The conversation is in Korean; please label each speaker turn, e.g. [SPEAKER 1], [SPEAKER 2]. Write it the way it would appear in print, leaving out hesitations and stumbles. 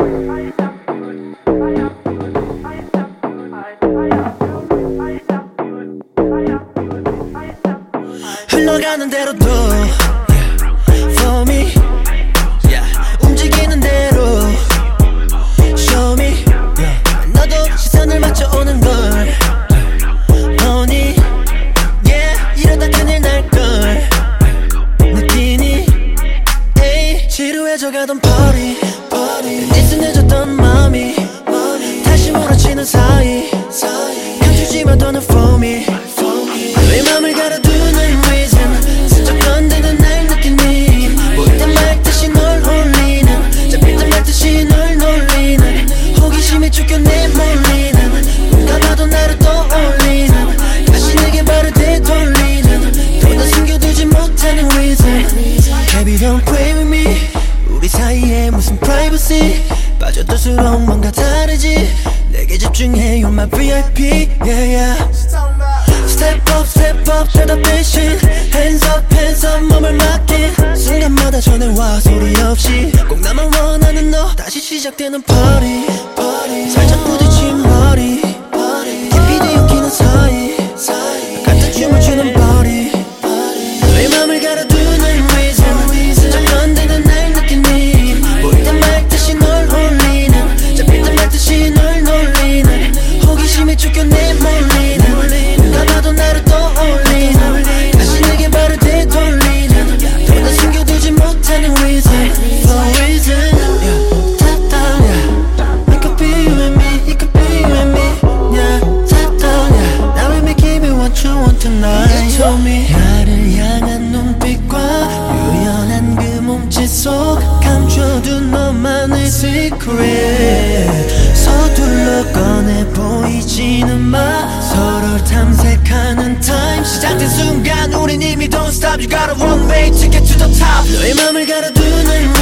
[SPEAKER 1] 흘러가는 대로 도 For me 움직이는 대로 Show me 너도 시선을 맞춰오는 걸 보니 이러다 큰일 날걸 느끼니 지루해져가던 party 느슨해졌던 마음이 다시 몰아치는 사이 감추지마 더는 for me 너의 맘을 갈아두는 reason 슬쩍 건드는 날 느끼니 보일 땐 말듯이 널 홀리는 잡힐 땐 말듯이 널 놀리는 호기심에 쫓겨 내몰리는 누가 봐도 나를 떠올리는 다시 내게 발을 되돌리는 또 나 숨겨두지 못하는 reason Baby don't play with me 우리 사이에 무슨 privacy 빠져들수록 뭔가 다르지 내게 집중해 You're my VIP Step up 대답대신 Hands up 몸을 맡긴 순간마다 전해와 소리 없이 꼭 나만 원하는 너 다시 시작되는 party 살짝 부딪힌 머리 깊이 뒤엉키는 사이 같은 춤을 추는 body 너의 맘을 갈아두는 reason 슬쩍 건드는 날 느끼니 보일 땐 말듯이 널 홀리는 잡힐 땐 말듯이 널 놀리는 호기심에 쫓겨 내몰리는 누가 봐도 나를 떠올리는 다시 내게 발을 되돌리는 또 나 숨겨두지 못하는 reason For reason Top down It could be you and me It could be you and me Top down Now let me give you what you want tonight You told me 나를 향한 눈빛과 유연한 그 몸짓 속 감춰둔 너만의 secret 서둘러 꺼내 보이지는 마 서로를 탐색하는 time 시작된 순간 우린 이미 don't stop You got a one way ticket to the top 너의 맘을 갈아두는